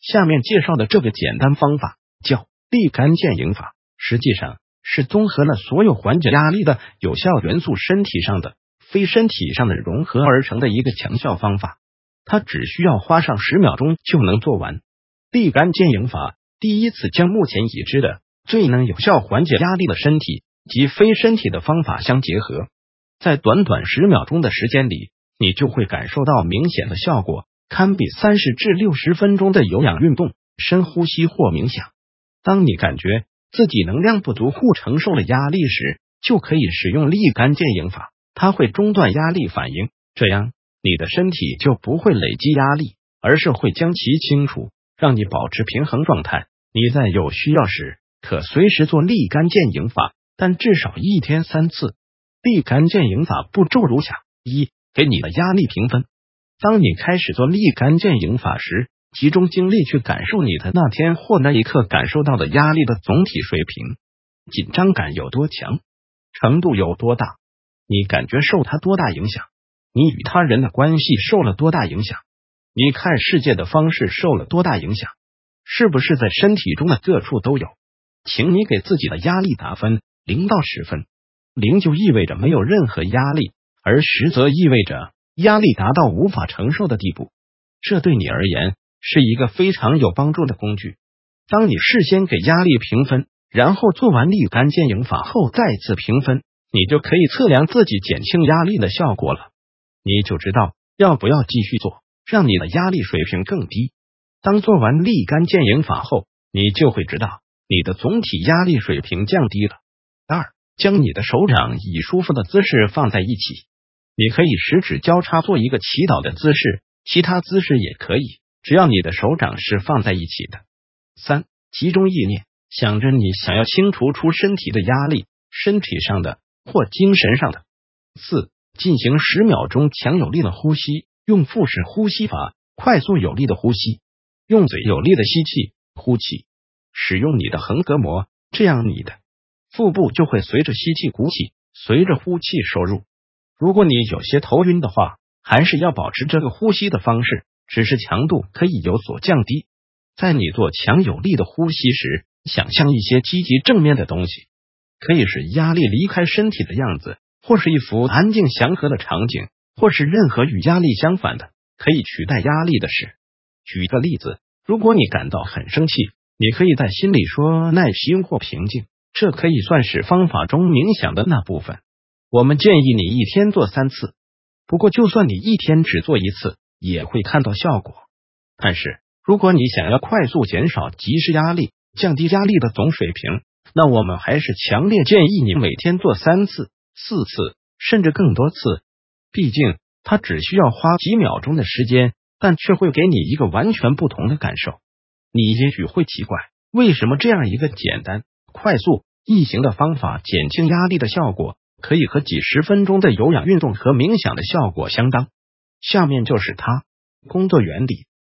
下面介绍的这个简单方法叫立竿见影法，实际上是综合了所有缓解压力的有效元素，身体上的、非身体上的融合而成的一个强效方法。它只需要花上10秒钟就能做完。立竿见影法第一次将目前已知的最能有效缓解压力的身体及非身体的方法相结合，在短短10秒钟的时间里，你就会感受到明显的效果，堪比30至60分钟的有氧运动、深呼吸或冥想。当你感觉自己能量不足或承受了压力时，就可以使用立竿见影法，它会中断压力反应，这样你的身体就不会累积压力，而是会将其清除，让你保持平衡状态。你在有需要时可随时做立竿见影法，但至少1天3次。立竿见影法步骤如下：一、给你的压力评分。当你开始做立竿见影法时，集中精力去感受你的那天或那一刻感受到的压力的总体水平，紧张感有多强，程度有多大，你感觉受它多大影响，你与他人的关系受了多大影响，你看世界的方式受了多大影响，是不是在身体中的各处都有。请你给自己的压力打分，0到10分。0就意味着没有任何压力，而10则意味着压力达到无法承受的地步。这对你而言是一个非常有帮助的工具。当你事先给压力评分，然后做完立竿见影法后再次评分，你就可以测量自己减轻压力的效果了。你就知道要不要继续做，让你的压力水平更低。当做完立竿见影法后，你就会知道你的总体压力水平降低了。2. 将你的手掌以舒服的姿势放在一起，你可以十指交叉做一个祈祷的姿势，其他姿势也可以，只要你的手掌是放在一起的。3. 集中意念，想着你想要清除出身体的压力，身体上的或精神上的。4. 进行10秒钟强有力的呼吸，用腹式呼吸法，快速有力的呼吸，用嘴有力的吸气、呼气，使用你的横膈膜，这样你的腹部就会随着吸气鼓起，随着呼气收入。如果你有些头晕的话，还是要保持这个呼吸的方式，只是强度可以有所降低。在你做强有力的呼吸时，想象一些积极正面的东西，可以是压力离开身体的样子，或是一幅安静祥和的场景，或是任何与压力相反的可以取代压力的事。举个例子，如果你感到很生气，你可以在心里说耐心或平静，这可以算是方法中冥想的那部分。我们建议你1天做3次，不过就算你1天只做1次，也会看到效果。但是如果你想要快速减少即时压力，降低压力的总水平，那我们还是强烈建议你每天做3次、4次，甚至更多次。毕竟它只需要花几秒钟的时间，但却会给你一个完全不同的感受。你也许会奇怪，为什么这样一个简单、快速、易行的方法减轻压力的效果可以和几十分钟的有氧运动和冥想的效果相当。下面就是它工作原理。